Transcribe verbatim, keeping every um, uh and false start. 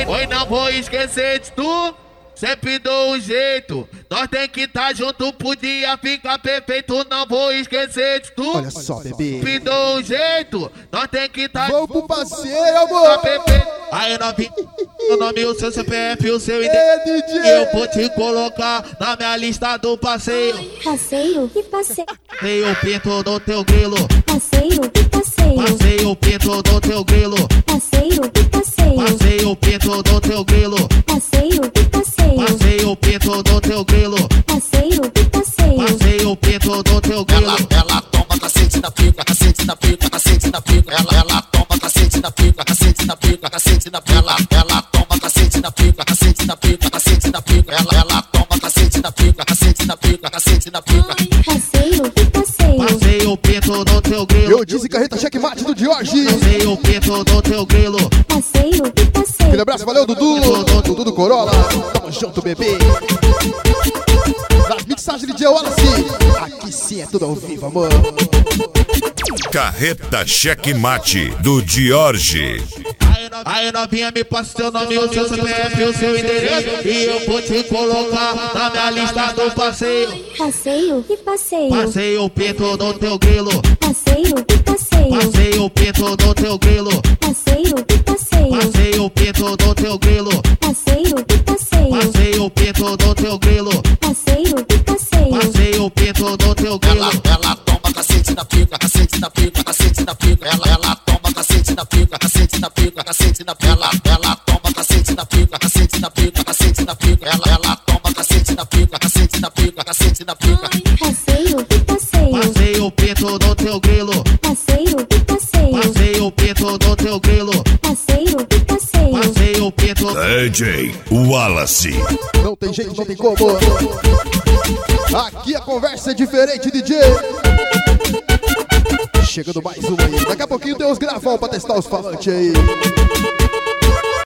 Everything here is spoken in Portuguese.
Oi, oi, não vou esquecer de tu. Sempre dou um jeito, nós tem que tá junto, podia ficar perfeito, não vou esquecer de tu. Olha só, bebê. Sempre dou um jeito, nós tem que tá junto. Vamos pro passeio, amor. Aí novinho, o nome, o seu C P F, o seu endereço. Eu vou te colocar na minha lista do passeio. Passeio e passeio. Passeio o pinto do teu grilo. Passeio e passeio. Passeio o pinto do teu grilo. Passeio e passeio. Passeio o pinto do teu grilo. Passeio e passeio. Passeio o pinto do teu grilo. Passeio e passeio. Passeio o pinto do teu grilo. Ela, ela toma cacete na pica, cacete na pica, cacete na pica. Ela, ela toma cacete na pica, cacete na pica, cacete na pica. Ela, ela toma cacete na pica, cacete na pica, cacete na pica. Ela, ela toma cacete na pica, cacete na pica, cacete na pica. Passeio e passeio. Passeio o pinto do teu grilo. Eu disse carreta checkmate do Jorge. Passeio o pinto do teu grilo. Passeio e passeio. Aquele abraço, valeu, Dudu. Dudu do Corolla. Tamo junto, bebê. Das mixagens de D J Wallace. Aqui sim é tudo ao vivo, amor. Carreta checkmate do Jorge. Aí novinha, me passa seu nome, o seu C P F, o seu endereço. E eu vou te colocar na minha lista do passeio. Passeio e passeio. Passeio o pinto do teu grilo. Passeio e passeio. Passeio o pinto do teu grilo. Passeio e passeio. Passeio o pinto do teu grilo. Passeio e passeio. Passeio o pinto do teu grilo. Passeio e passeio. Passeio o pinto do teu grilo. Ela, ela toma cacete na pica, cacete na pica, cacete na pica. Ela, ela toma cacete na pica, cacete na pica, cacete na pica. Ela, ela toma cacete na pica, cacete na pica, cacete na pica. Ela, ela toma cacete na pica, cacete na pica, cacete na pica. Passeio e passeio. Passeio o pinto do teu grilo. Passeio e passeio. Passeio o pinto do teu grilo. Passeio e passeio. Passeio o pinto. D J Wallace. Não tem jeito, não tem como. Aqui a conversa é diferente, D J. Chegando mais uma aí. Daqui a pouquinho tem os gravão pra testar os falantes aí.